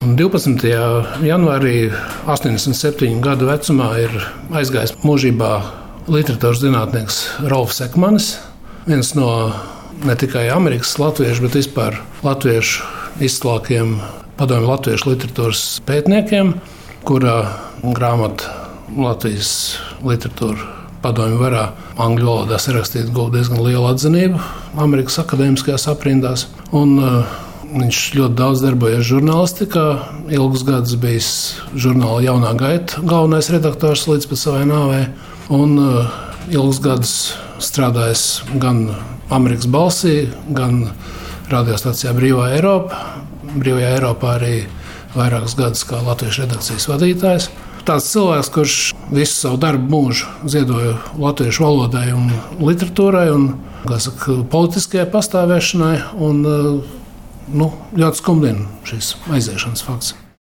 12. janvārī 87 gadu vecumā ir aizgājis mūžībā literatūras zinātnieks Rolfs Ekmanis, viens no ne tikai Amerikas latviešu, bet vispār latviešu izcilākiem padomju latviešu literatūras pētniekiem, kura grāmata Latvijas literatūra padomju varā angļu valodā sarakstīta guva diezgan lielu atzinību Amerikas akadēmiskajās aprindās. Viņš ļoti daudz darbojies žurnālistikā, ilgus gadus bijis žurnāla Jaunā gaita galvenais redaktors līdz pat savai nāvei. Ilgus gadus strādājis gan Amerikas balsī, gan radiostacijā Brīvā Eiropa. Brīvajā Eiropā arī vairākus gadus kā latviešu redakcijas vadītājs. Tāds cilvēks, kurš visu savu darbu mūžu ziedoja latviešu valodai un literatūrai un, politiskajai pastāvēšanai. Ļoti skumdina šīs aiziešanas fakts.